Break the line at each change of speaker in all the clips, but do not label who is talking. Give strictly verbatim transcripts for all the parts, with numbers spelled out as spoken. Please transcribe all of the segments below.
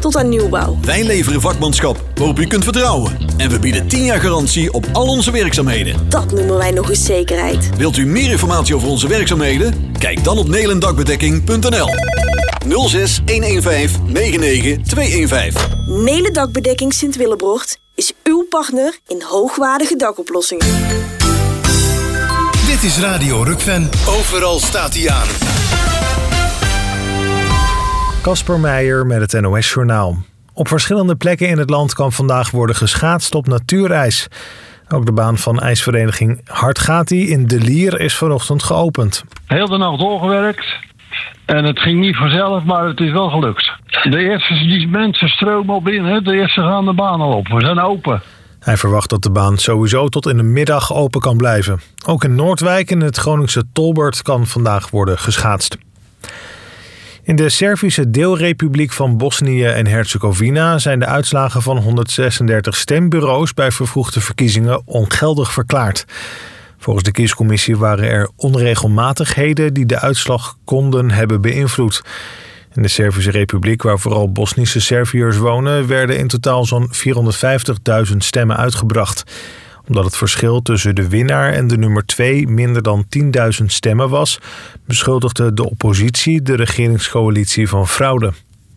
tot aan nieuwbouw.
Wij leveren vakmanschap waarop u kunt vertrouwen. En we bieden tien jaar garantie op al onze werkzaamheden.
Dat noemen wij nog eens zekerheid.
Wilt u meer informatie over onze werkzaamheden? Kijk dan op nelen dakbedekking punt n l. nul zes een een vijf negen negen twee een vijf.
Nelen Dakbedekking Sint-Willebrocht is uw partner in hoogwaardige dakoplossingen.
Dit is Radio Rukven. Overal staat hij aan.
Casper Meijer met het N O S-journaal. Op verschillende plekken in het land kan vandaag worden geschaatst op natuurijs. Ook de baan van ijsvereniging Hardgati in De Lier is vanochtend geopend.
Heel de nacht doorgewerkt. En het ging niet vanzelf, maar het is wel gelukt. De eerste die mensen stromen op in. Hè? De eerste gaan de baan al op. We zijn open.
Hij verwacht dat de baan sowieso tot in de middag open kan blijven. Ook in Noordwijk in het Groningse Tolbert kan vandaag worden geschaatst. In de Servische deelrepubliek van Bosnië en Herzegovina zijn de uitslagen van honderdzesendertig stembureaus bij vervroegde verkiezingen ongeldig verklaard. Volgens de kiescommissie waren er onregelmatigheden die de uitslag konden hebben beïnvloed. In de Servische Republiek, waar vooral Bosnische Serviërs wonen, werden in totaal zo'n vierhonderdvijftigduizend stemmen uitgebracht. Omdat het verschil tussen de winnaar en de nummer twee minder dan tienduizend stemmen was, beschuldigde de oppositie de regeringscoalitie van fraude.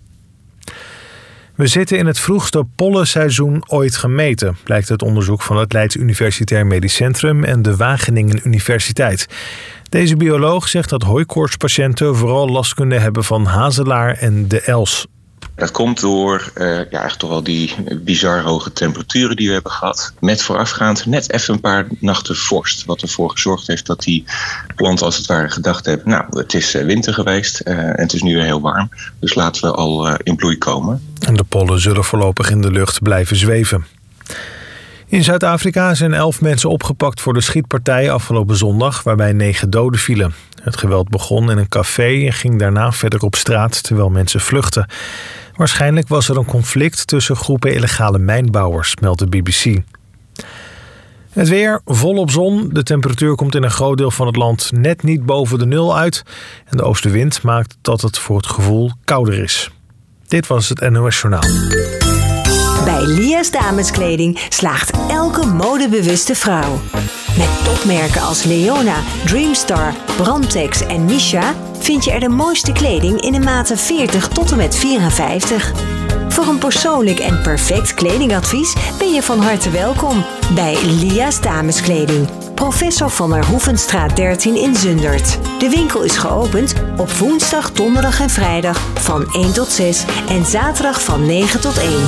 We zitten in het vroegste pollenseizoen ooit gemeten, blijkt uit onderzoek van het Leids Universitair Medisch Centrum en de Wageningen Universiteit. Deze bioloog zegt dat hooikoortspatiënten vooral last kunnen hebben van hazelaar en de els.
Dat komt door uh, ja, eigenlijk toch wel die bizar hoge temperaturen die we hebben gehad. Met voorafgaand net even een paar nachten vorst. Wat ervoor gezorgd heeft dat die planten als het ware gedacht hebben, nou, het is winter geweest uh, en het is nu weer heel warm. Dus laten we al uh, in bloei komen.
En de pollen zullen voorlopig in de lucht blijven zweven. In Zuid-Afrika zijn elf mensen opgepakt voor de schietpartij afgelopen zondag, waarbij negen doden vielen. Het geweld begon in een café en ging daarna verder op straat terwijl mensen vluchtten. Waarschijnlijk was er een conflict tussen groepen illegale mijnbouwers, meldt de B B C. Het weer, volop zon. De temperatuur komt in een groot deel van het land net niet boven de nul uit. En de oostenwind maakt dat het voor het gevoel kouder is. Dit was het N O S Journaal.
Bij Lia's Dameskleding slaagt elke modebewuste vrouw. Met topmerken als Leona, Dreamstar, Brandtex en Misha vind je er de mooiste kleding in de maten veertig tot en met vierenvijftig. Voor een persoonlijk en perfect kledingadvies ben je van harte welkom bij Lia's Dameskleding. Professor van der Hoevenstraat dertien in Zundert. De winkel is geopend op woensdag, donderdag en vrijdag van één tot zes en zaterdag van negen tot één.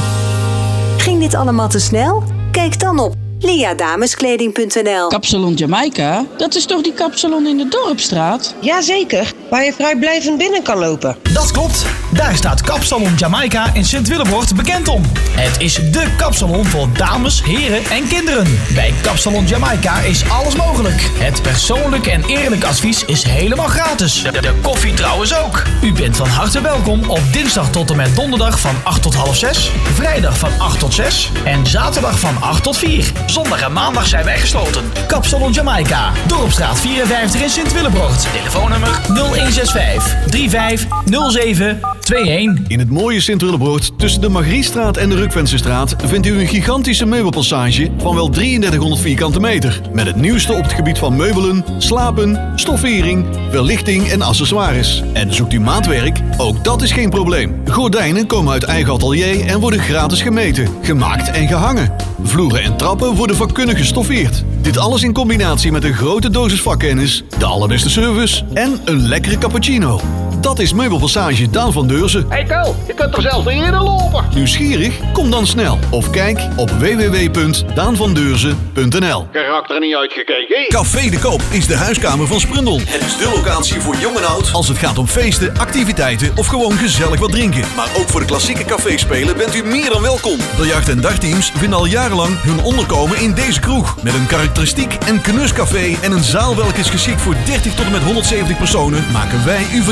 Ging dit allemaal te snel? Kijk dan op lia dameskleding punt n l.
Kapsalon Jamaica? Dat is toch die kapsalon in de Dorpstraat?
Jazeker, waar je vrijblijvend binnen kan lopen.
Dat klopt. Daar staat Kapsalon Jamaica in Sint-Willebrocht bekend om. Het is dé kapsalon voor dames, heren en kinderen. Bij Kapsalon Jamaica is alles mogelijk. Het persoonlijk en eerlijk advies is helemaal gratis. De, de koffie trouwens ook. U bent van harte welkom op dinsdag tot en met donderdag van acht tot half zes, vrijdag van acht tot zes en zaterdag van acht tot vier. Zondag en maandag zijn wij gesloten. Kapsalon Jamaica, Dorpstraat vierenvijftig in Sint-Willebrocht. Telefoonnummer nul een zes vijf drie vijf nul zeven twee een.
In het mooie Sint-Willebroort tussen de Margriestraat en de Rukvensenstraat vindt u een gigantische meubelpassage van wel drieëndertighonderd vierkante meter. Met het nieuwste op het gebied van meubelen, slapen, stoffering, verlichting en accessoires. En zoekt u maatwerk? Ook dat is geen probleem. Gordijnen komen uit eigen atelier en worden gratis gemeten, gemaakt en gehangen. Vloeren en trappen worden vakkundig gestoffeerd. Dit alles in combinatie met een grote dosis vakkennis, de allerbeste service en een lekkere cappuccino. Dat is Meubelpassage Daan van Deurzen.
Hey Ko, je kunt toch zelfs niet eerder lopen?
Nieuwsgierig? Kom dan snel of kijk op w w w punt daan van deurzen punt n l.
Karakter er niet uitgekeken.
Café de Koop is de huiskamer van Sprundel. Het is de locatie voor jong en oud als het gaat om feesten, activiteiten of gewoon gezellig wat drinken. Maar ook voor de klassieke caféspelen bent u meer dan welkom. Biljart- en dartteams vinden al jarenlang hun onderkomen in deze kroeg. Met een karakteristiek en knus café en een zaal welke is geschikt voor dertig tot en met honderdzeventig personen, maken wij uw vergadering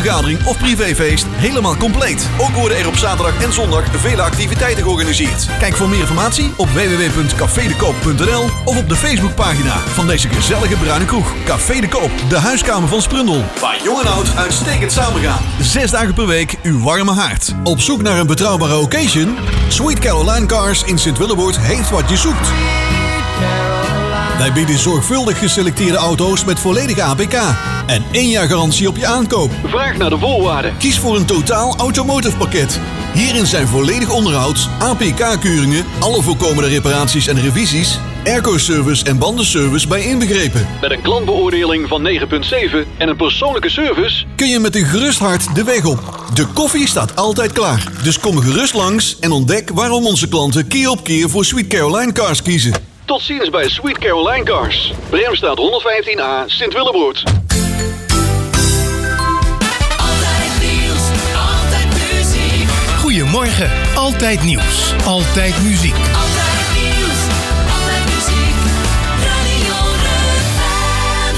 of privéfeest helemaal compleet. Ook worden er op zaterdag en zondag vele activiteiten georganiseerd. Kijk voor meer informatie op w w w punt café de koop punt n l of op de Facebookpagina van deze gezellige bruine kroeg. Café de Koop, de huiskamer van Sprundel. Waar jong en oud uitstekend samengaan. Zes dagen per week uw warme haard. Op zoek naar een betrouwbare occasion? Sweet Caroline Cars in Sint-Willeboord heeft wat je zoekt. Wij bieden zorgvuldig geselecteerde auto's met volledige A P K en één jaar garantie op je aankoop.
Vraag naar de voorwaarden.
Kies voor een totaal automotive pakket. Hierin zijn volledig onderhoud, A P K-keuringen, alle voorkomende reparaties en revisies, airco-service en bandenservice bij inbegrepen.
Met een klantbeoordeling van negen komma zeven en een persoonlijke service
kun je met een gerust hart de weg op. De koffie staat altijd klaar. Dus kom gerust langs en ontdek waarom onze klanten keer op keer voor Sweet Caroline Cars kiezen.
Tot ziens bij Sweet Caroline Cars. Bremstraat honderdvijftien A, Sint-Willeboord.
Altijd nieuws, altijd muziek. Goedemorgen, altijd nieuws, altijd muziek.
Altijd nieuws, altijd muziek. Radio Rukven.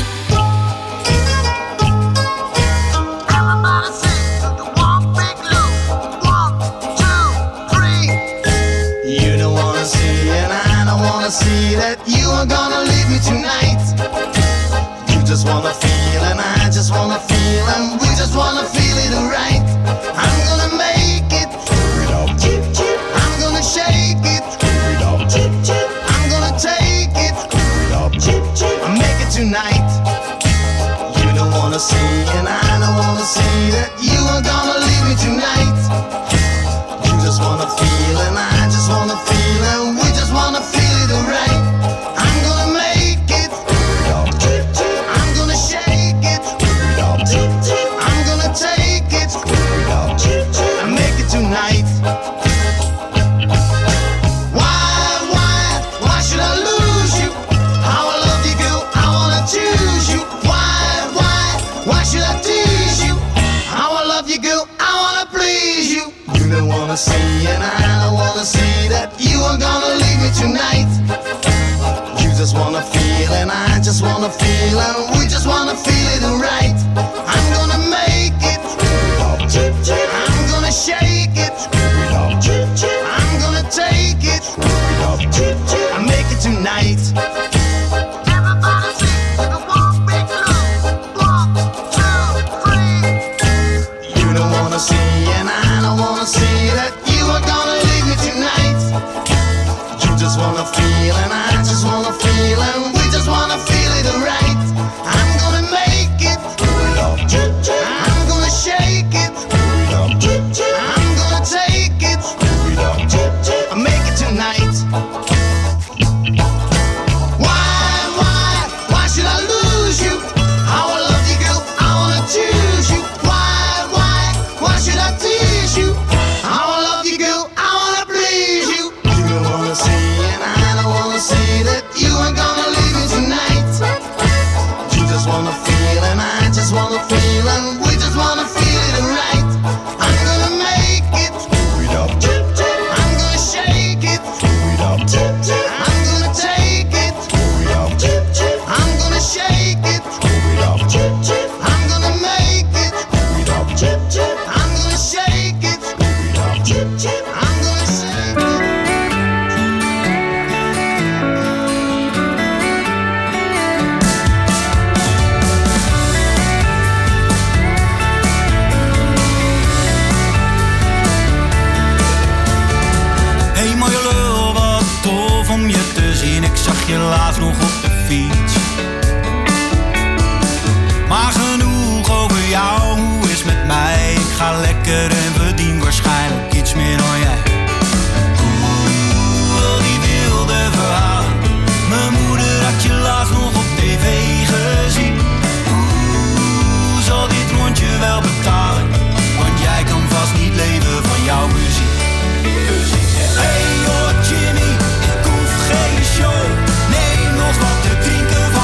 Everybody sing the one big loop. One, two, three.
You don't wanna see and I don't wanna see that you are gonna leave me tonight. You just wanna feel and I just wanna feel and we just wanna feel it right. I'm gonna make it. Chip, chip. I'm gonna shake it. Chip, chip. I'm gonna take it. Chip, chip. I make it tonight. You don't wanna see and I don't wanna see that you are gonna leave me tonight. You just wanna feel and I just wanna feel and we just wanna feel it right. I'm gonna make it. Chip, chip. I'm gonna shake it. Chip, chip. I'm gonna take it. Chip, chip. I make it tonight. Why, why, why should I lose you? How I love you, girl, I wanna choose you. Why, why, why should I tease you? How I love you, girl, I wanna please you. You don't wanna see and I don't wanna see that you are gonna leave me tonight. You just wanna feel and I just wanna feel and we just wanna feel it right. I'm gonna make it. Chip, chip. I'm gonna shake it. Chip, chip. I'm gonna take it. Chip, chip. I make it tonight. Everybody sing the one big loop. One, two, three. You don't wanna see and I don't wanna see that you are gonna leave me tonight. You just wanna feel and I just wanna feel and we just wanna feel it right. I'm gonna make it. Chip, chip. I'm gonna shake it. Chip, chip. I'm gonna take it. Chip, chip. I make it tonight. Why, why, why should I lose you? How I love you, girl, I wanna choose you. Why, why, why should I tease you? How I love you, girl, I wanna please you. You don't wanna see and I don't wanna see that you ain't gonna leave me tonight. You just wanna feel and I just wanna feel and we just wanna feel it right. I'm gonna make it. Chip, chip. I'm gonna shake it. Chip, chip. I'm gonna take it. Chip, chip. I'm gonna shake it. Chip, chip. I'm gonna make it. Chip, chip. I'm gonna shake it. Chip, chip. I'm gonna shake it.
Hey mooie lul, wat tof om je te zien. Ik zag je laatst nog op de fiets. Maar genoeg over jou, hoe is met mij? Ik ga lekker en verdien waarschijnlijk iets meer dan jij. Oeh, al die wilde verhalen. Mijn moeder had je laatst nog op tv gezien. Oeh, zal dit rondje wel betalen? Want jij kan vast niet leven van jouw muziek. Dus ik zeg, hey joh Jimmy, ik hoef geen show. Neem nog wat te drinken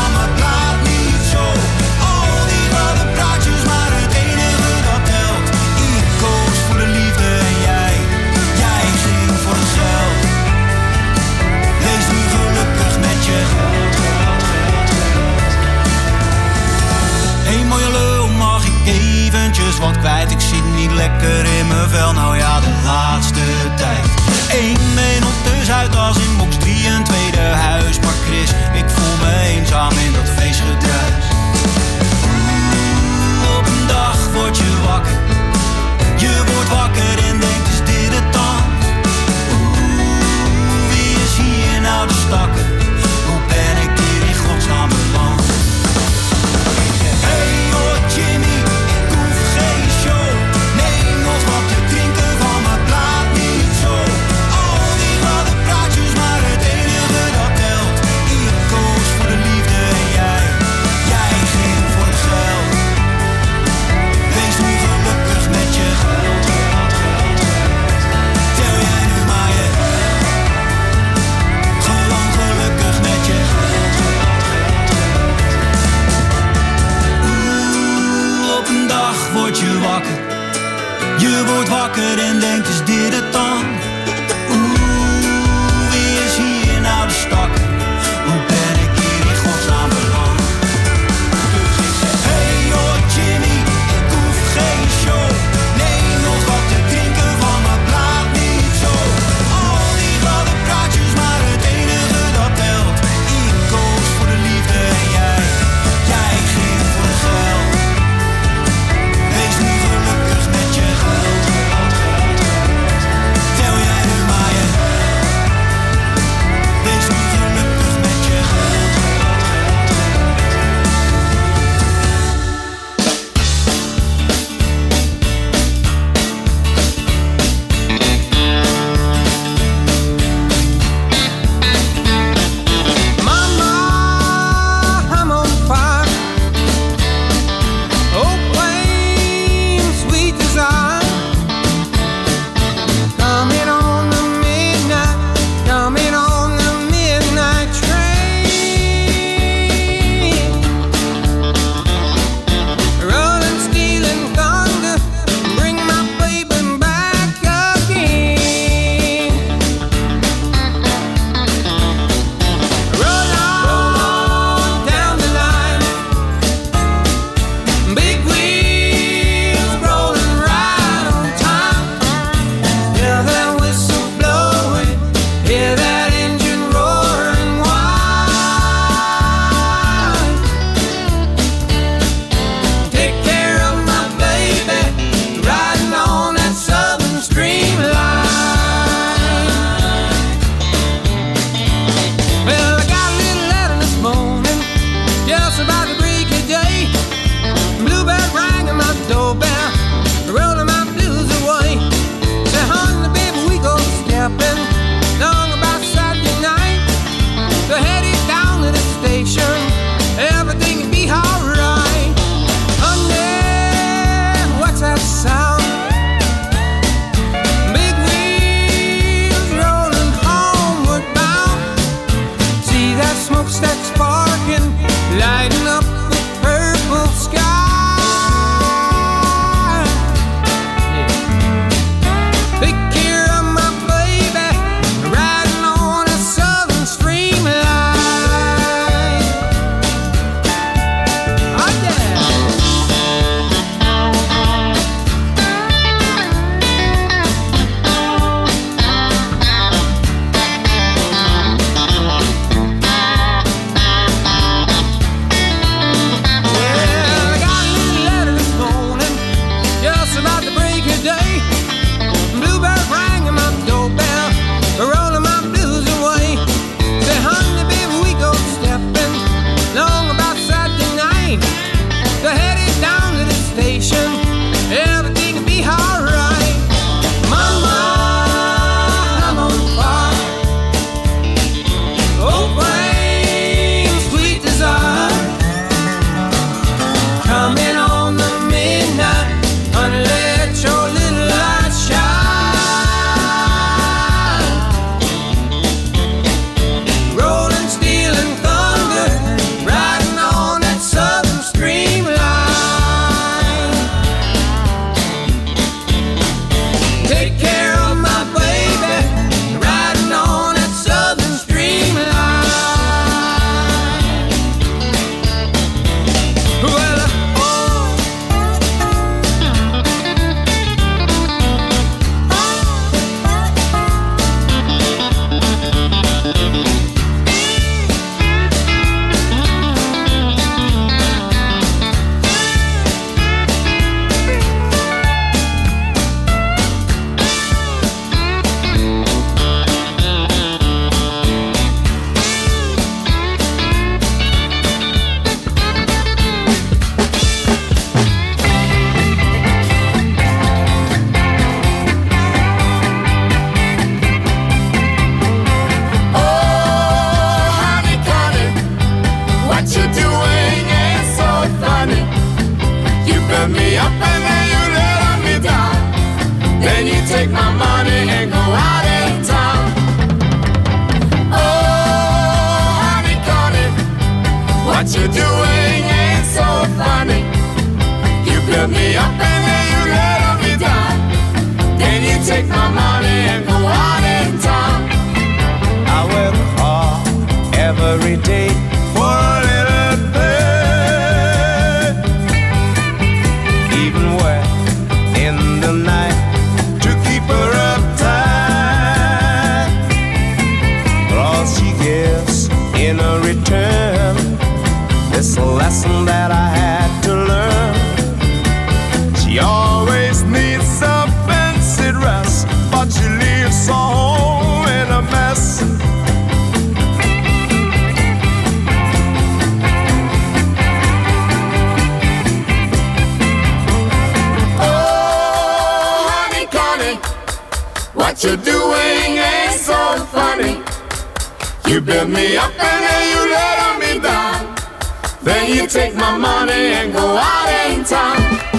doing ain't so funny. You build me up and then you let me down. Then you take my money and go out in town.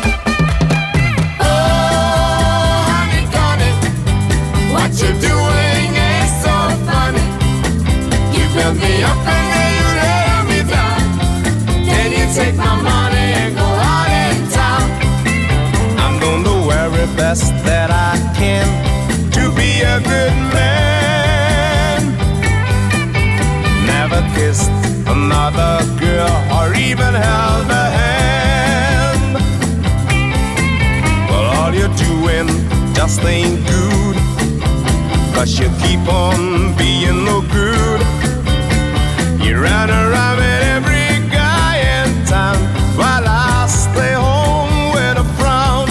Oh, honey, honey, what you doing ain't so funny. You build me up and then you let me down. Then you take my money and go out in town.
I'm gonna do every best that I can to be a good man. Never kissed another girl or even held a hand. Well, all you're doing just ain't good, 'cause you keep on being no good. You run around with every guy in town while I stay home with a frown.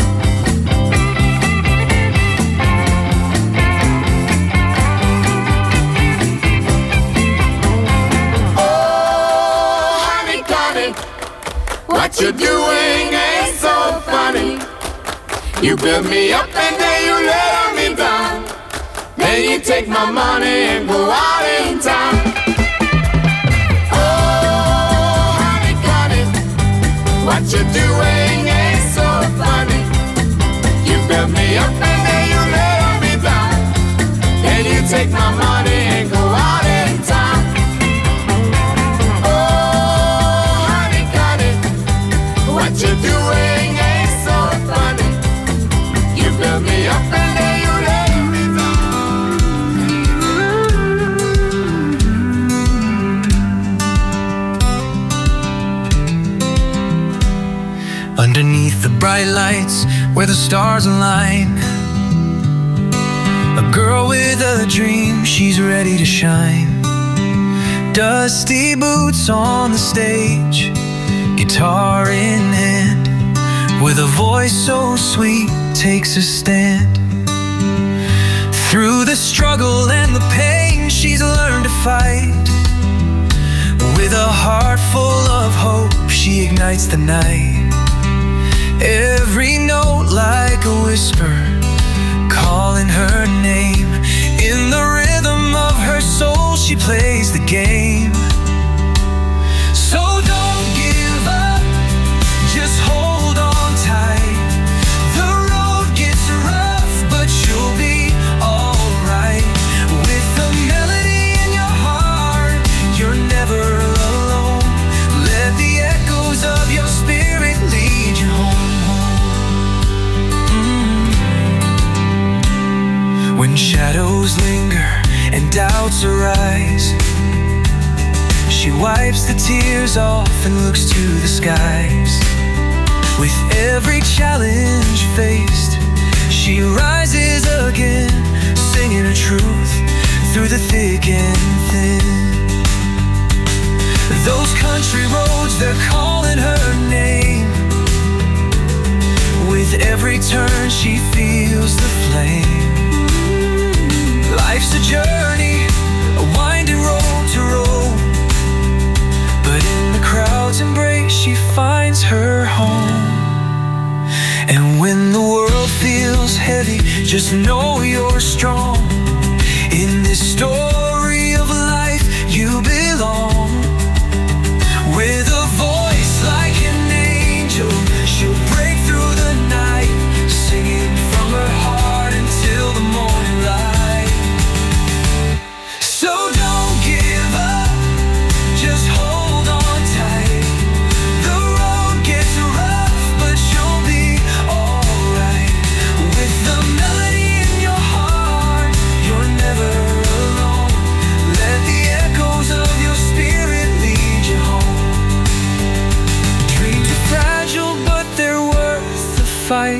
What you doing ain't so funny. You build me up and then you let me down. Then you take my money and go out in town. Oh, honey, honey, what you doing ain't so funny. You build me up and then you let me down. Then you take my money and go out in town. What you doing ain't so funny. You build me up and then you let me
down. Underneath the bright lights where the stars align, a girl with a dream, she's ready to shine. Dusty boots on the stage, guitar in hand, with a voice so sweet, takes a stand. Through the struggle and the pain, she's learned to fight. With a heart full of hope, she ignites the night. Every note like a whisper, calling her name. In the rhythm of her soul, she plays the game. So don't give up, just hold on tight. The road gets rough, but you'll be alright. With a melody in your heart, you're never alone. Let the echoes of your spirit lead you home. Mm. When shadows linger and doubts arise, she wipes the tears off and looks to the skies. With every challenge faced, she rises again, singing her truth through the thick and thin. Those country roads, they're calling her name. With every turn, she feels the flame. Life's a journey, a winding road to roam. But in the crowd's embrace, she finds her home. And when the world feels heavy, just know you're strong. In this story of life, you belong. With a voice like an angel, she'll break through the night, singing from her heart until the morning light. So don't give up, just hold on tight. The road gets rough, but you'll be alright. With the melody in your heart, you're never alone. Let the echoes of your spirit lead you home. Dreams are fragile, but they're worth the fight.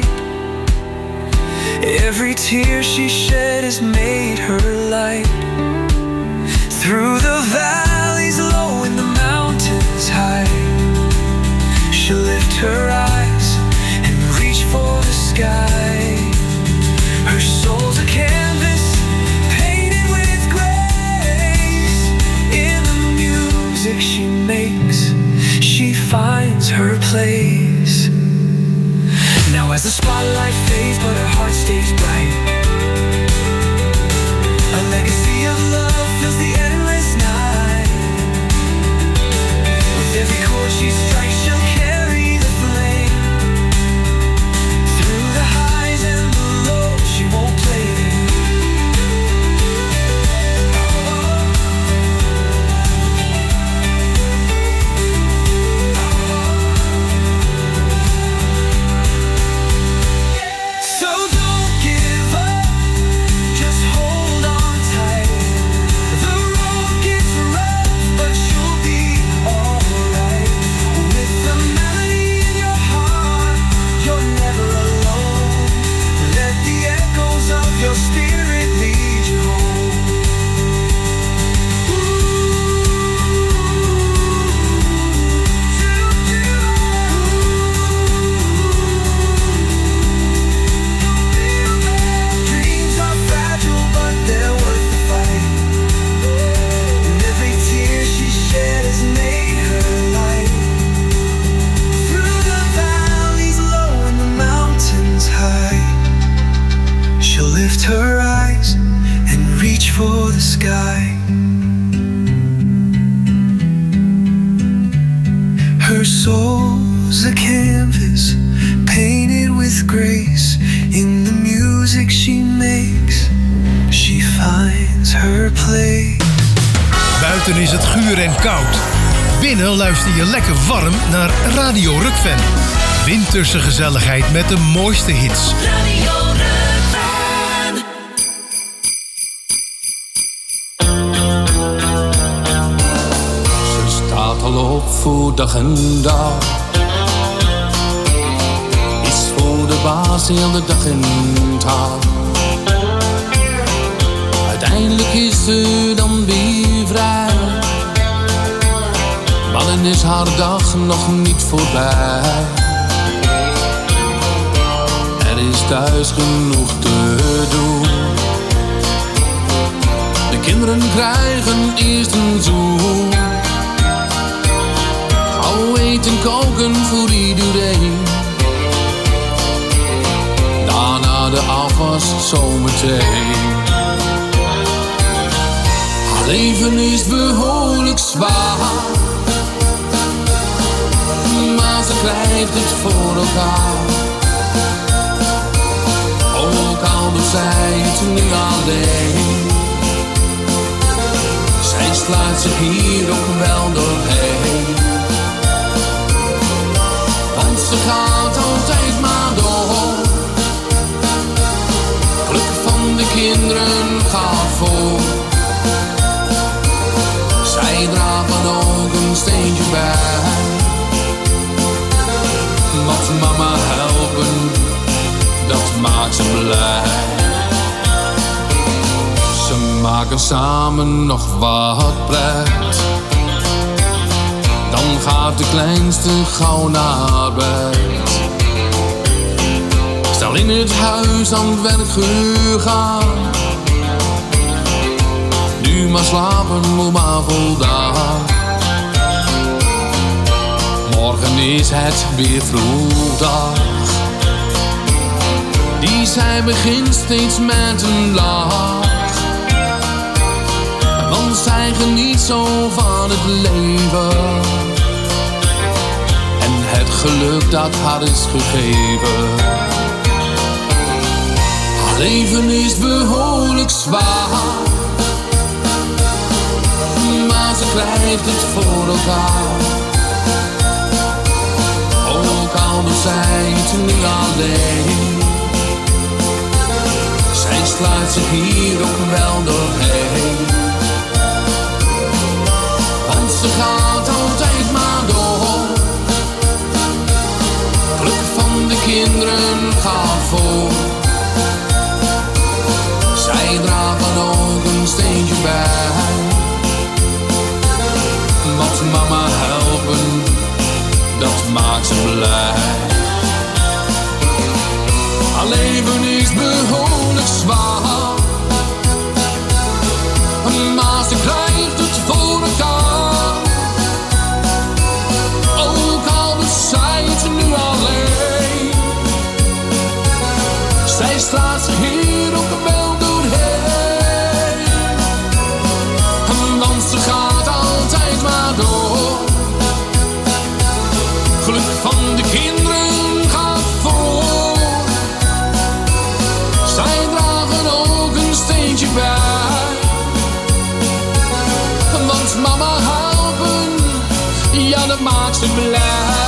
Every tear she shed has made her light. Through the valleys low and the mountains high, she'll lift her eyes and reach for the sky. Her soul's a canvas painted with grace. In the music she makes, she finds her place. Now as the spotlight fades but her heart stays bright,
sky. Her soul's a canvas painted with grace. In the music she makes, she finds her place.
Buiten is het guur en koud. Binnen luister je lekker warm naar Radio Rukven. Winterse gezelligheid met de mooiste hits.
Radio Rukven.
Ze staat al op voor dag en dag. Is voor de baas heel de dag en dag. Uiteindelijk is ze dan weer vrij. Maar dan is haar dag nog niet voorbij. Er is thuis genoeg te doen. De kinderen krijgen eerst een zoen. Gauw eten koken voor iedereen. Daarna de afwas zometeen. Haar leven is behoorlijk zwaar. Maar ze krijgt het voor elkaar. Ook al doet zij het nu alleen. Zij slaat zich hier ook wel doorheen. Want ze gaat altijd maar door. Geluk van de kinderen gaat voor. Zij dragen ook een steentje bij. Wat mama helpen, dat maakt ze blij. Ze maken samen nog wat pret. Dan gaat de kleinste gauw naar bed. Stel in het huis aan het werk gegaan. Nu maar slapen, moet maar voldaan. Morgen is het weer vroegdag. Die zij begint steeds met een lach. Want zij geniet zo van het leven. En het geluk dat haar is gegeven. Haar leven is behoorlijk zwaar. Maar ze krijgt het voor elkaar. Ook al doet zij het nu alleen. Zij sluit zich hier ook wel doorheen. Want ze gaat altijd maar door. Geluk van de kinderen gaat voor. Zij dragen ook een steentje bij. Wat mama helpen, dat maakt ze blij. Haar leven is behoorlijk zwaar. Maar ze krijgt het voor elkaar. Ook al doet zij het nu alleen. Zij straalt zich hier ook wel doorheen. Want ze gaat altijd maar door. Geluk van de kinderen gaat voor. Zij dragen ook een steentje bij. Want mama helpen, ja dat maakt ze blij.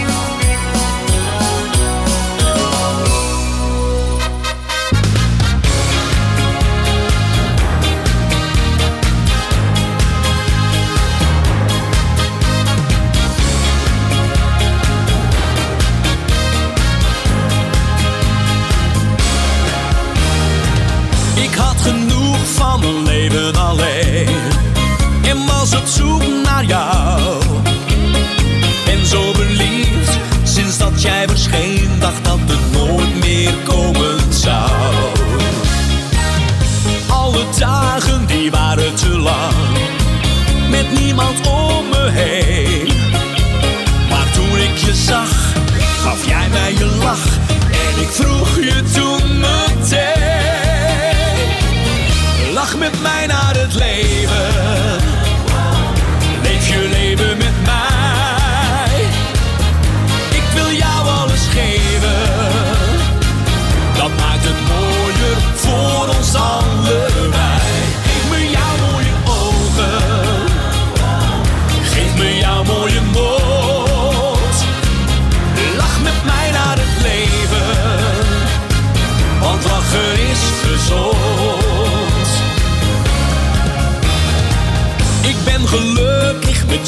Ik had genoeg van mijn leven alleen en was op zoek naar jou. En zo beliefd, sinds dat jij verscheen, dacht dat het nooit meer komen zou. Alle dagen die waren te lang, met niemand om me heen. Maar toen ik je zag, gaf jij mij je lach en ik vroeg je toen meteen. Lach met mij naar het leven.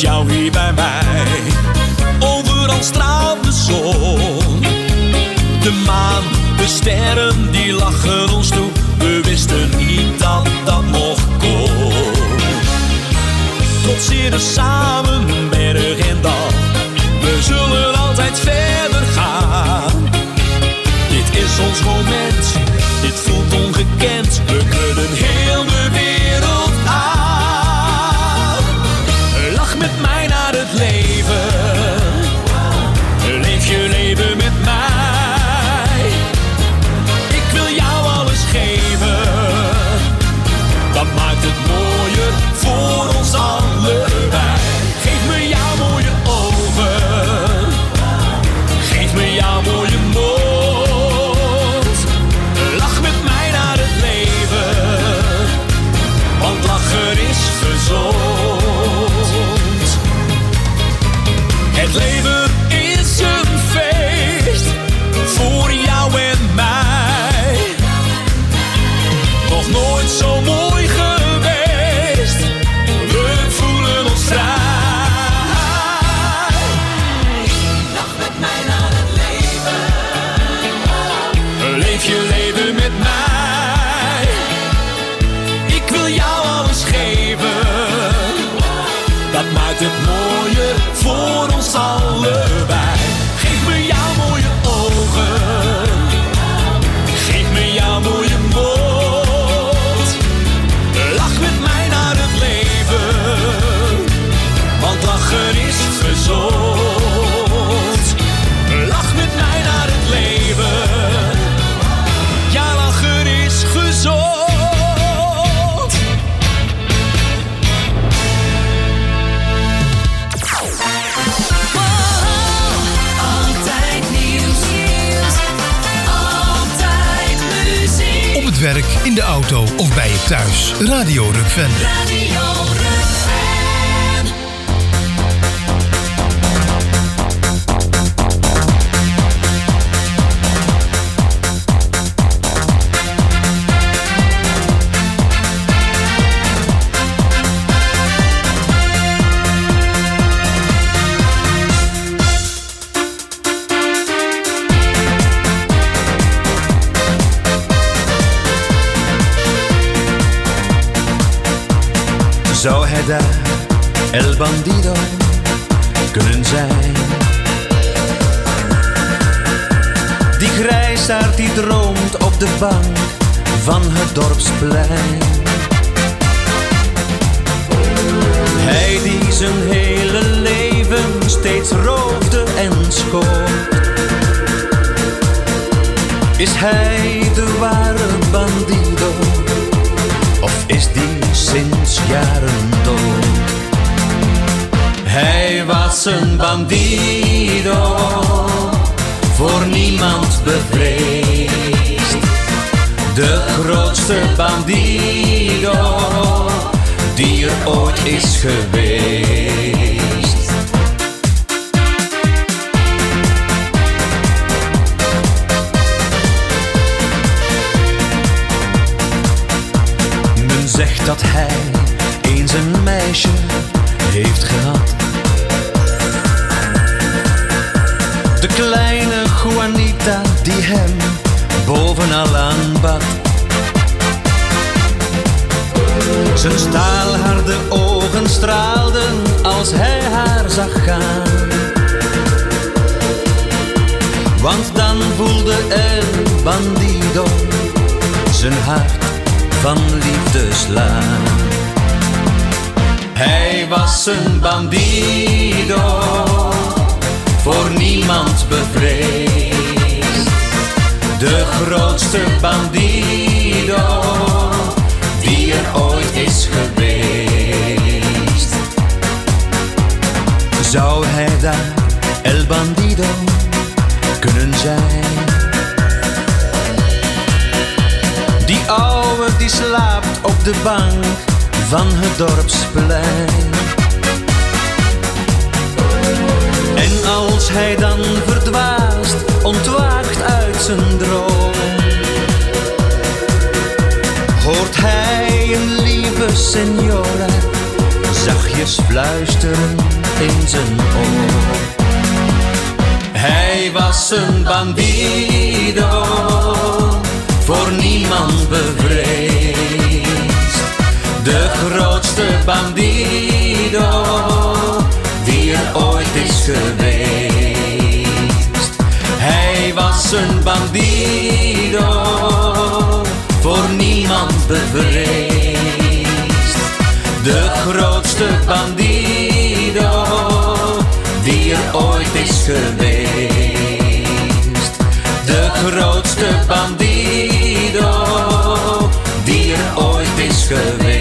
jou hier bij mij. Overal straalt de zon. De maan, de sterren, die lachen ons toe. We wisten niet dat dat nog kon. Trotseren samen berg en dal. We zullen altijd verder gaan. Dit is ons moment, dit voelt ongekend. We kunnen heel de wereld aan. Lach met mij naar het leven. Leef je leven met mij. Ik wil jou alles geven. Dat maakt het mooier voor ons allebei. Geef me jouw mooie ogen. Geef me jouw mooie mond. Lach met mij naar het leven. Want lachen is gezond. Het leven is een feest voor jou en mij. Nog nooit zo mooi geweest. We voelen ons vrij. Lach met mij naar het leven. Leef je leven met mij. Ik wil jou alles geven. Dat maakt het mooier voor ons allebei. Geef me jouw mooie ogen. Geef me jouw mooie mond. Lach met mij naar het leven. Want lachen is gezond. Lach met mij naar het leven. Ja, lachen is gezond.
Altijd nieuws. Altijd muziek.
Op het werk, in de auto of bij je thuis. Radio Rukven.
Radio Rukven.
Zou hij daar El Bandido kunnen zijn? Die grijsaard die droomt op de bank van het dorpsplein. Hij die zijn hele leven steeds roofde en schoot. Is hij de ware bandido? Of is die sinds jaren dood? Hij was een bandido, voor niemand bevreesd. De grootste bandido die er ooit is geweest. Men zegt dat hij eens een meisje heeft gehad. De kleine Juanita die hem bovenal aanbad. Zijn staalharde ogen straalden als hij haar zag gaan. Want dan voelde El Bandido zijn hart van liefde slaan. Hij was een bandido, voor niemand bevreesd. De grootste bandido die er ooit is geweest. Zou hij daar El Bandido kunnen zijn? Die ouwe die slaapt op de bank van het dorpsplein. En als hij dan verdwaast ontwaakt uit zijn droom, hoort hij een lieve senora zachtjes fluisteren in zijn oor. Hij was een bandido, voor niemand bevreesd. De grootste bandido die er ooit is geweest. Hij was een bandido, voor niemand bevreesd. De grootste bandido die er ooit is geweest. De grootste bandido die er ooit is geweest.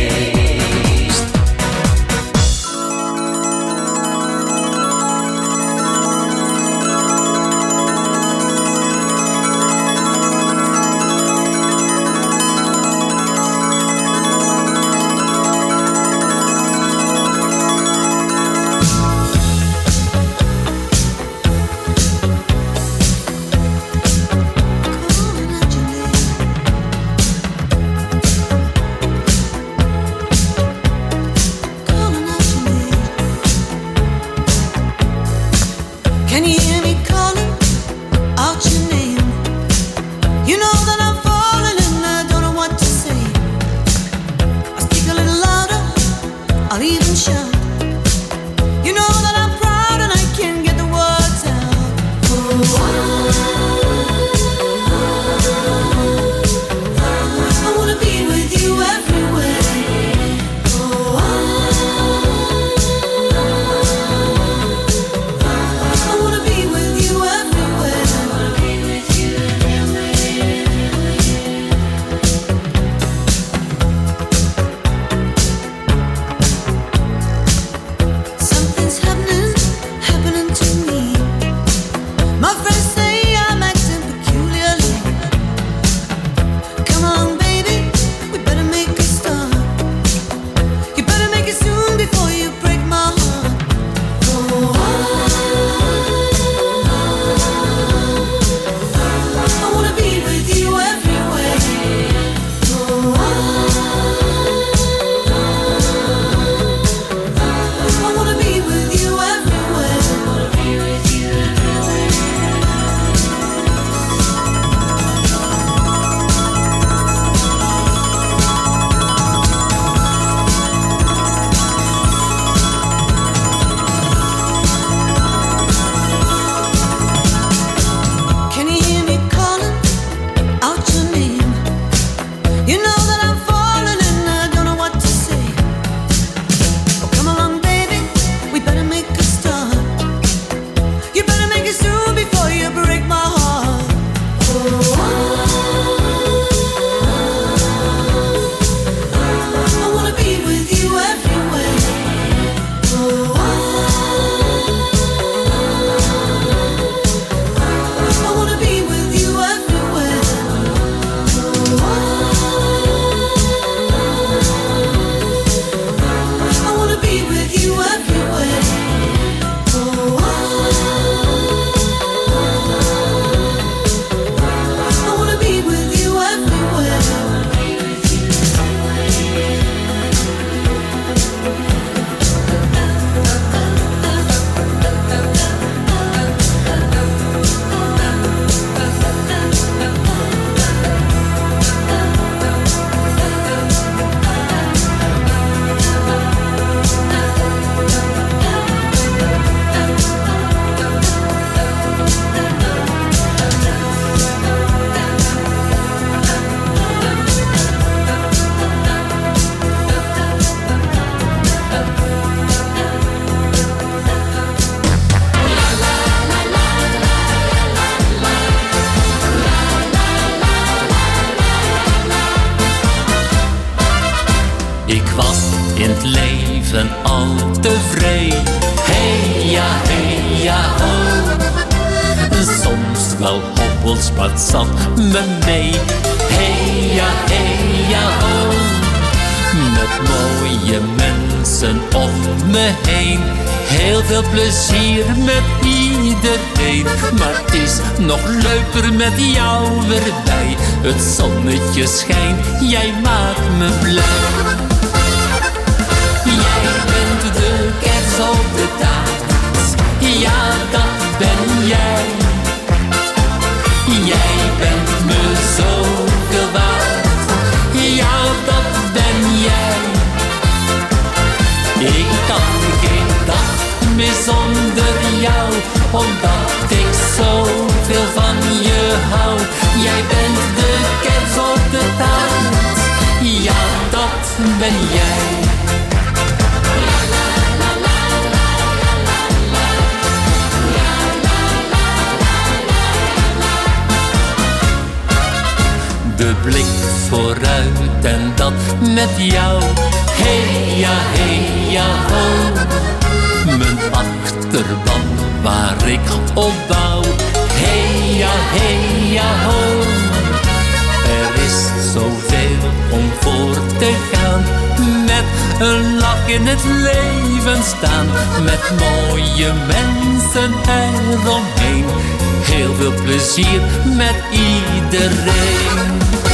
leven al tevreden. Hey ja, hey ja, ho. Soms wel hobbels, maar het zat me mee. Hey ja, hey ja, ho. Met mooie mensen om me heen. Heel veel plezier met iedereen. Maar het is nog leuker met jou erbij. Het zonnetje schijnt, jij maakt me blij. Jij omdat ik zoveel van je hou. Jij bent de kers op de taart, ja dat ben jij. De blik vooruit en dat met jou. Hey ja, hey ja, ho. Mijn achterban waar ik op bouw. Hey ja, hey ja, ho. Er is zoveel om voor te gaan. Met een lach in het leven staan. Met mooie mensen eromheen. Heel veel plezier met iedereen.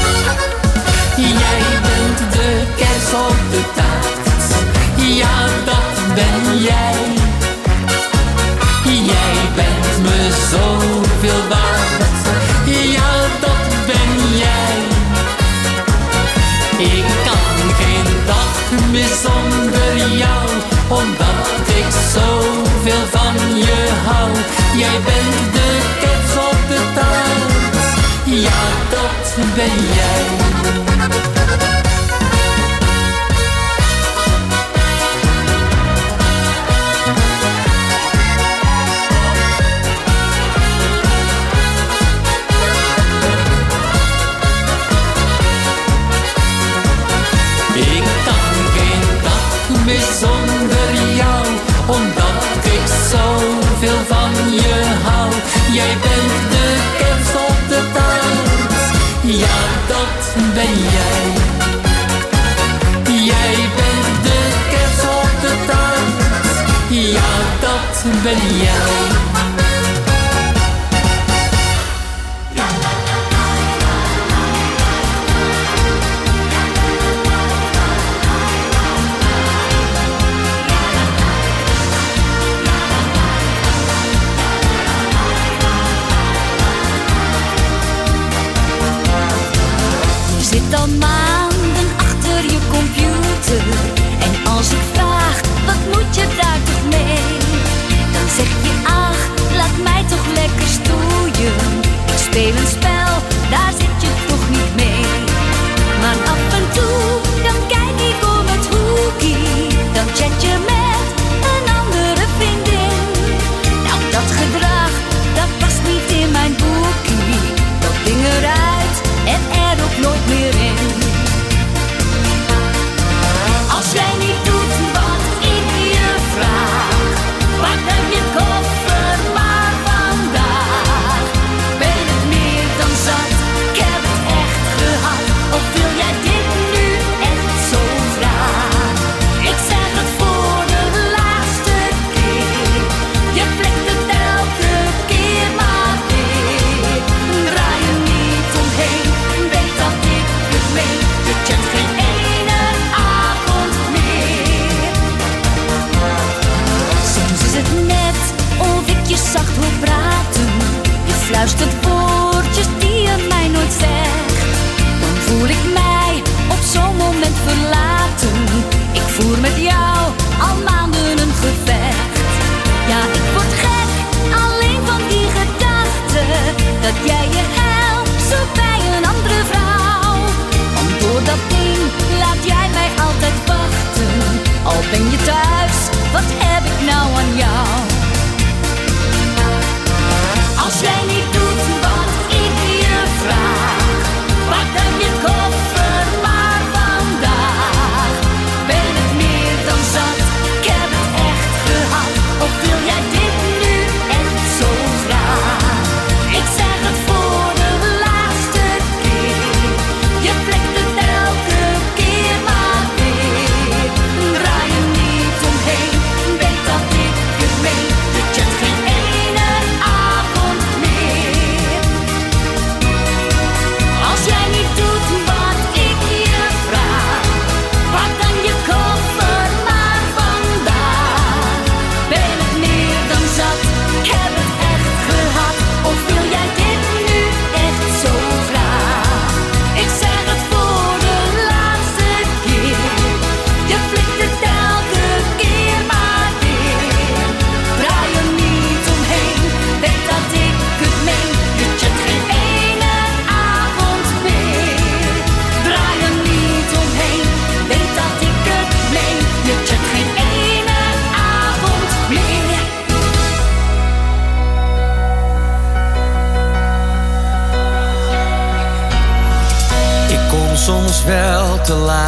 Jij bent de kers op de taart, ja dat ben jij. Jij bent me zoveel waard, ja dat ben jij. Ik kan geen dag meer zonder jou, omdat ik zoveel van je hou. Jij bent de kers op de taart, ja dat ben jij. Ik kan geen dag meer zonder jou, omdat ik zoveel van je hou. Jij bent de kers op de taart, ja dat ben jij. Jij bent de kers op de taart, ja dat ben jij.
Zit al maanden achter je computer. En als ik vraag, wat moet je daar toch mee? Dan zeg je, ach,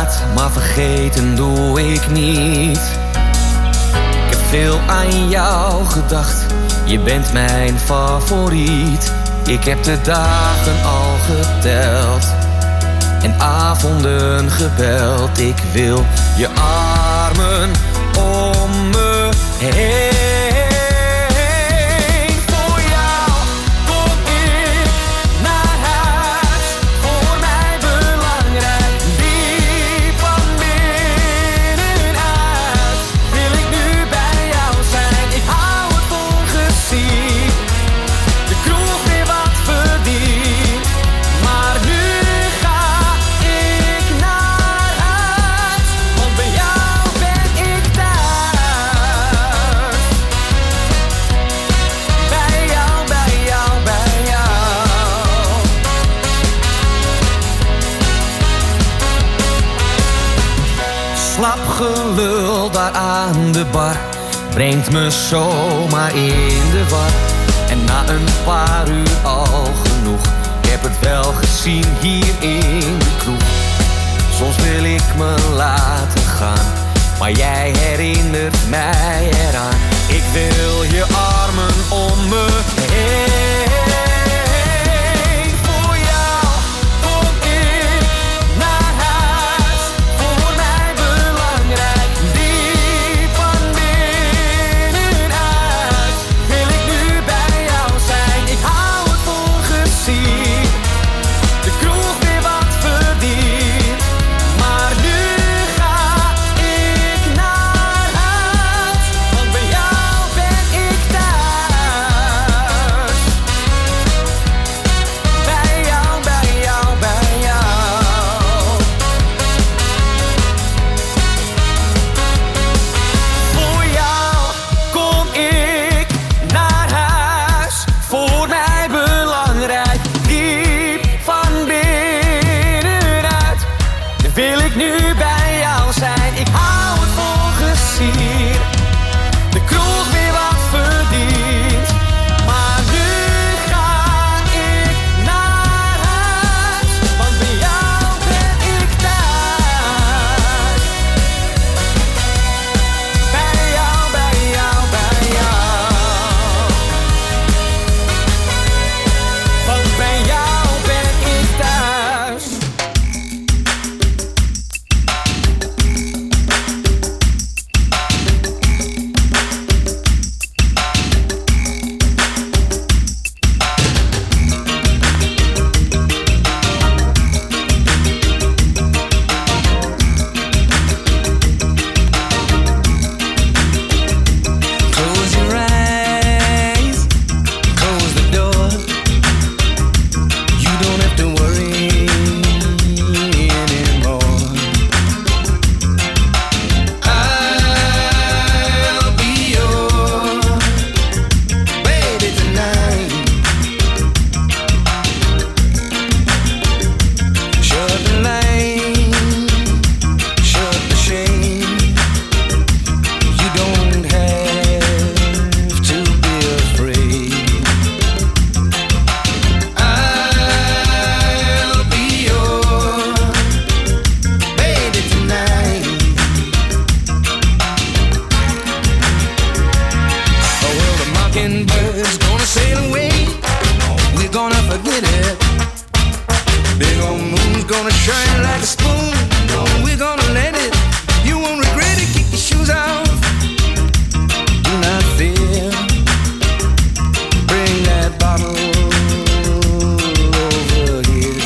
praat, maar vergeten doe ik niet. Ik heb veel aan jou gedacht, je bent mijn favoriet. Ik heb de dagen al geteld en avonden gebeld. Ik wil je armen om me heen. Voor jou kom ik naar huis, voor mij belangrijk. Diep van binnenuit wil ik nu bij jou zijn. Ik hou het ongezien, de kroeg weer wat verdient. Maar nu ga ik naar huis, want bij jou ben ik thuis. Bij jou, bij jou, bij jou. Slap gelul daar aan de bar brengt me zomaar in de war. En na een paar uur al genoeg, ik heb het wel gezien hier in de kroeg. Soms wil ik me laten gaan, maar jij herinnert mij eraan. Ik wil je armen om me heen. Voor jou kom ik naar huis, voor mij belangrijk. Diep van binnenuit wil ik nu bij jou zijn. Ik hou het ongezien, de kroeg weer wat verdient. Maar nu ga ik naar huis, want bij jou ben ik thuis. Bij jou, bij jou, bij jou. Voor jou kom ik naar huis, voor mij belangrijk. Diep van binnenuit wil ik nu bij jou zijn. Ik hou het ongezien, de kroeg weer wat verdient. Maar nu ga ik naar huis, want bij jou ben ik thuis. Bij jou, bij jou, bij jou. Want bij jou ben ik thuis.
Close your eyes, close the door. You don't have to worry anymore. I'll be your baby tonight. Shut the light, shut the shade. You don't have to be afraid. I'll be your baby tonight. Oh, well, the mockingbird's gonna sail away. Oh, we're gonna forget it. Big old moon's gonna shine like a spoon. Oh, we're gonna let it. You won't regret it. Kick your shoes off. Do not fear. Bring that bottle over here.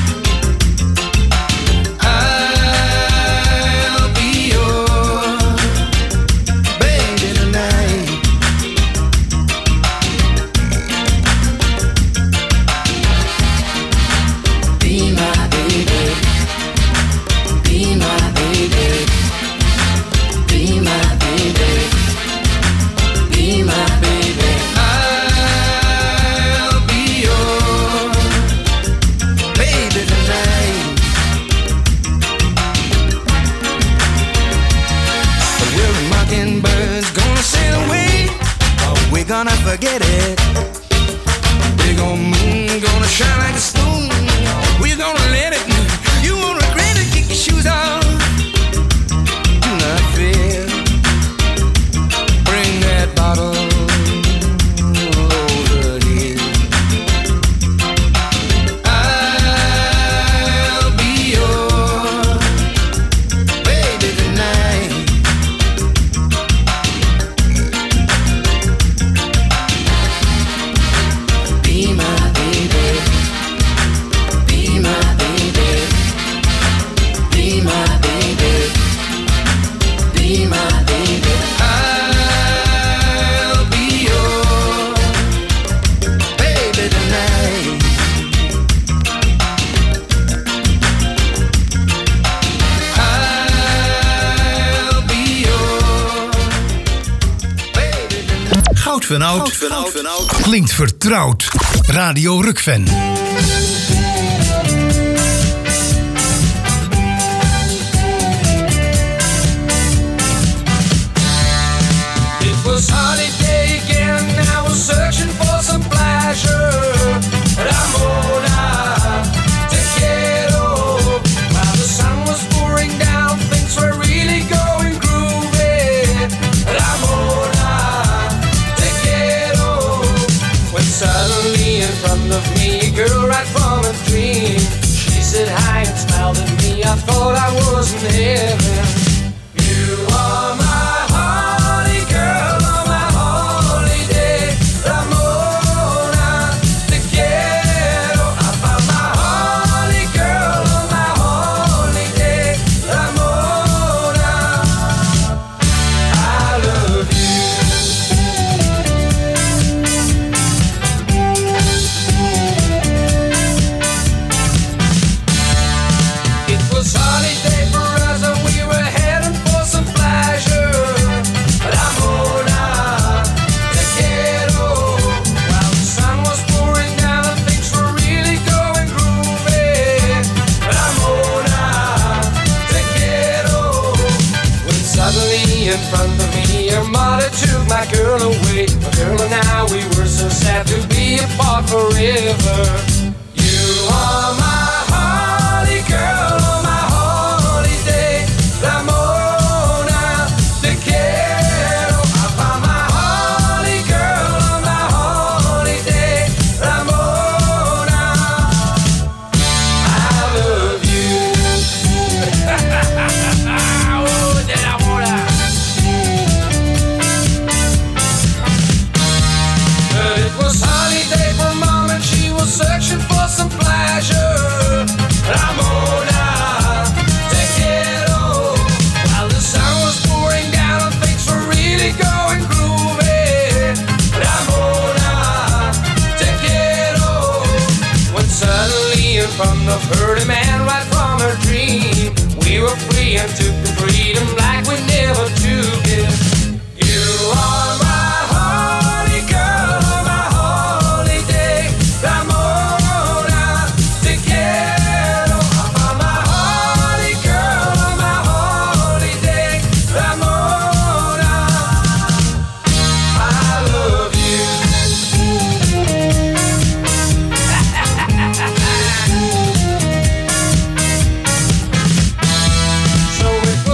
I'll be your baby tonight. Be my baby. Be my baby. Be my baby. Be my baby. I'll be your baby tonight. Well, the mockingbird's gonna sail away. Oh, we're gonna forget it. Big old moon gonna shine like a spoon. We're gonna let it. You won't regret it. Kick your shoes off.
Goud van oud. Klinkt vertrouwd. Radio Rukven.
It was holiday again, I was searching for some pleasure. Ramona, te quiero. While the sun was pouring down, things were really going groovy. Ramona, te quiero. When suddenly in front of me, a girl right from a dream, she said hi and smiled at me. I thought I was in heaven. You are my my girl away, my girl and I, we were so sad to be apart forever. You are my holly girl on my holiday, Ramona, te quiero. I found my holly girl on my holiday, Ramona, I love you. Oh, de Ramona. Searching for some pleasure, Ramona, te quiero. While the sun was pouring down and things were really going groovy, Ramona, te quiero. When suddenly in front of her, the man right from her dream, we were free and took the freedom like we never took it. You are my so it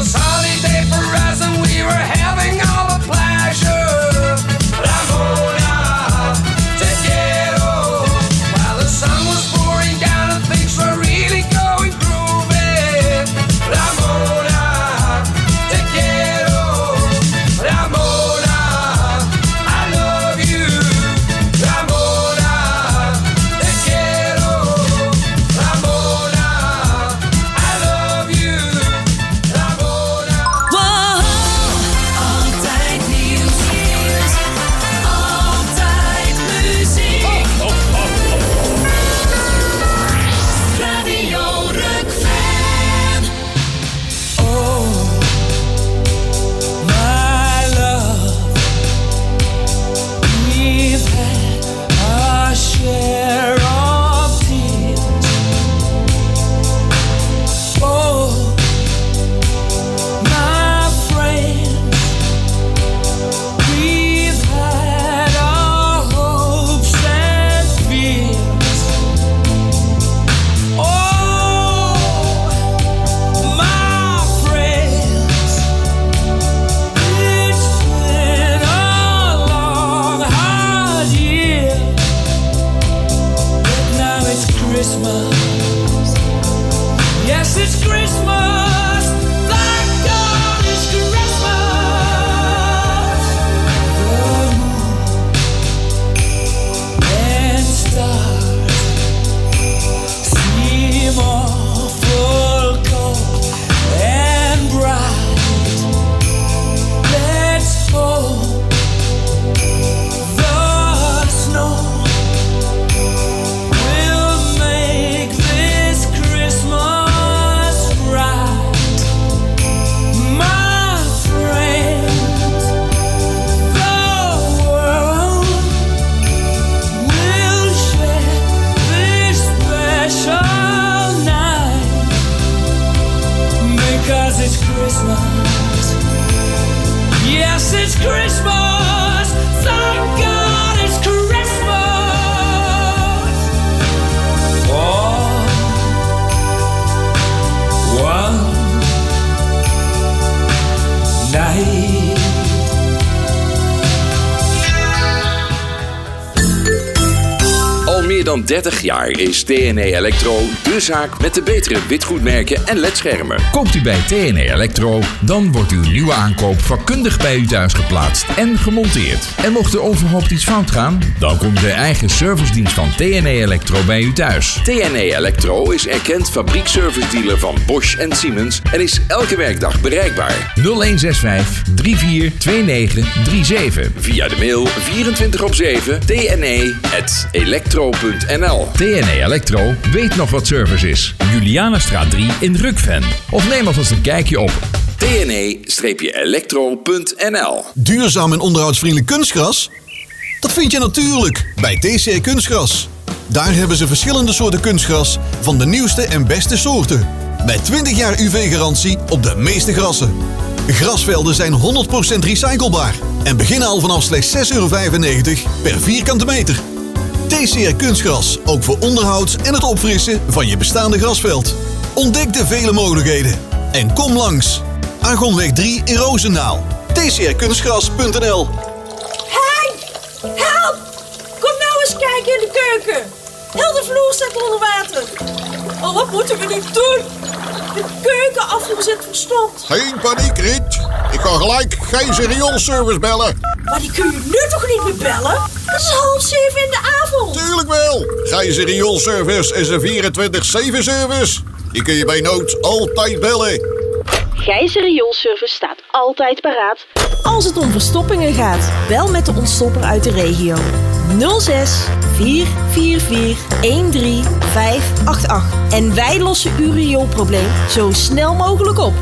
dan dertig jaar is T N E Electro de zaak met de betere witgoedmerken en ledschermen.
Koopt u bij T N E Electro, dan wordt uw nieuwe aankoop vakkundig bij u thuis geplaatst en gemonteerd. En mocht er onverhoopt iets fout gaan, dan komt de eigen servicedienst van T N E Electro bij u thuis.
T N E Electro is erkend fabriekservice dealer van Bosch en Siemens en is elke werkdag bereikbaar.
nul een zes vijf drie vier twee negen drie zeven.
Via de mail vierentwintig op zeven t n e at electro punt n l.
T N E Electro weet nog wat service is. Julianastraat drie in Rukven. Of neem alvast een kijkje op
t n e electro punt n l.
Duurzaam en onderhoudsvriendelijk kunstgras? Dat vind je natuurlijk bij T C R Kunstgras. Daar hebben ze verschillende soorten kunstgras van de nieuwste en beste soorten. Met twintig jaar U V-garantie op de meeste grassen. Grasvelden zijn honderd procent recyclebaar en beginnen al vanaf slechts zes euro vijfennegentig per vierkante meter. T C R Kunstgras, ook voor onderhoud en het opfrissen van je bestaande grasveld. Ontdek de vele mogelijkheden en kom langs. Argonweg drie in Roosendaal. t c r kunstgras punt n l.
Henk! Help! Kom nou eens kijken in de keuken. Heel de vloer staat onder water. Oh, wat moeten we nu doen? De keuken afgezet verstopt.
Geen paniek, Riet. Ik kan gelijk Gijzer rioolservice bellen.
Maar die kun je nu toch niet meer bellen? Het is half zeven in de avond.
Tuurlijk wel. Gijzer rioolservice is een vierentwintig zeven service. Die kun je bij nood altijd bellen.
Gijzer rioolservice staat altijd paraat.
Als het om verstoppingen gaat, bel met de ontstopper uit de regio. nul zes vier vier vier een drie vijf acht acht. En wij lossen uw rioolprobleem zo snel mogelijk op.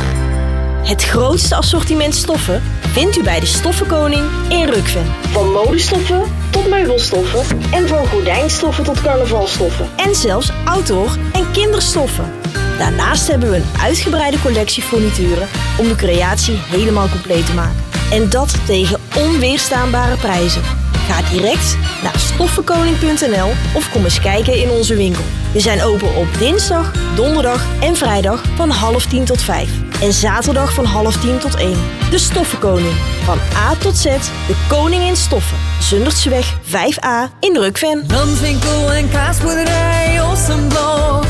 Het grootste assortiment stoffen vindt u bij de Stoffenkoning in Rukven.
Van modestoffen tot meubelstoffen en van gordijnstoffen tot carnavalstoffen.
En zelfs outdoor en kinderstoffen. Daarnaast hebben we een uitgebreide collectie furnituren om de creatie helemaal compleet te maken. En dat tegen onweerstaanbare prijzen. Ga direct naar stoffenkoning punt n l of kom eens kijken in onze winkel. We zijn open op dinsdag, donderdag en vrijdag van half tien tot vijf. En zaterdag van half tien tot één. De Stoffenkoning. Van A tot Z, de koning in stoffen. Zundertseweg vijf A in Rukven.
Danswinkel en kaasboerderij Ossenblok.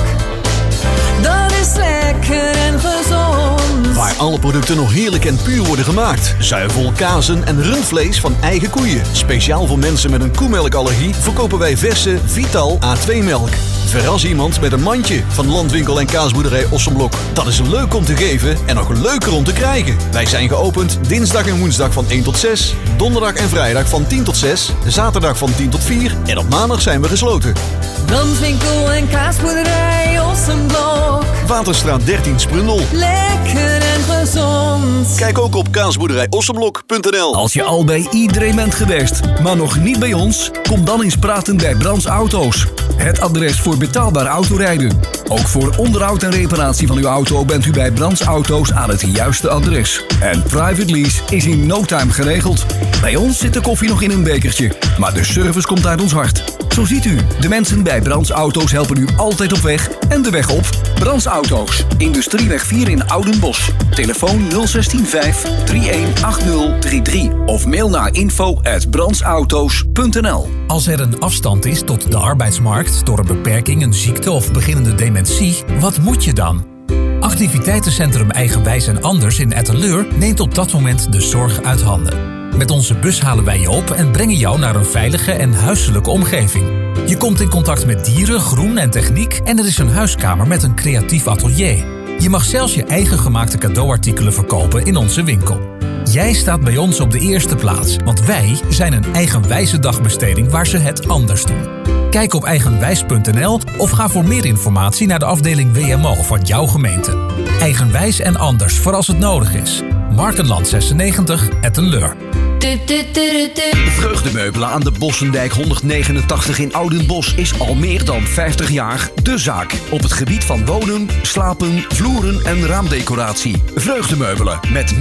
Dat is lekker en gezond.
Waar alle producten nog heerlijk en puur worden gemaakt. Zuivel, kazen en rundvlees van eigen koeien. Speciaal voor mensen met een koemelkallergie verkopen wij verse Vital A twee melk. Verras iemand met een mandje van Landwinkel en kaasboerderij Ossenblok. Dat is leuk om te geven en nog leuker om te krijgen. Wij zijn geopend dinsdag en woensdag van één tot zes. Donderdag en vrijdag van tien tot zes. Zaterdag van tien tot vier. En op maandag zijn we gesloten.
Danswinkel en kaasboerderij Ossenblok.
Waterstraat dertien Sprundel.
Lekker en gezond.
Kijk ook op kaasboerderij ossenblok punt n l.
Als je al bij iedereen bent geweest, maar nog niet bij ons, kom dan eens praten bij Brands Auto's. Het adres voor betaalbaar autorijden. Ook voor onderhoud en reparatie van uw auto bent u bij Brands Auto's aan het juiste adres. En private lease is in no time geregeld. Bij ons zit de koffie nog in een bekertje, maar de service komt uit ons hart. Zo ziet u, de mensen bij Brands Auto's helpen u altijd op weg en de weg op. Brands Auto's, Industrieweg vier in Oudenbosch. Telefoon nul een zes vijf drie een acht nul drie drie of mail naar info at brandsauto's punt n l.
Als er een afstand is tot de arbeidsmarkt door een beperking, een ziekte of beginnende dementie, wat moet je dan? Activiteitencentrum Eigenwijs en Anders in Etteleur neemt op dat moment de zorg uit handen. Met onze bus halen wij je op en brengen jou naar een veilige en huiselijke omgeving. Je komt in contact met dieren, groen en techniek en er is een huiskamer met een creatief atelier. Je mag zelfs je eigen gemaakte cadeauartikelen verkopen in onze winkel. Jij staat bij ons op de eerste plaats, want wij zijn een eigenwijze dagbesteding waar ze het anders doen. Kijk op eigenwijs punt n l of ga voor meer informatie naar de afdeling W M O van jouw gemeente. Eigenwijs en Anders voor als het nodig is. Markenland zesennegentig, Etteleur.
Vreugdemeubelen aan de Bossendijk honderdnegenentachtig in Oudenbosch is al meer dan vijftig jaar de zaak. Op het gebied van wonen, slapen, vloeren en raamdecoratie. Vreugdemeubelen met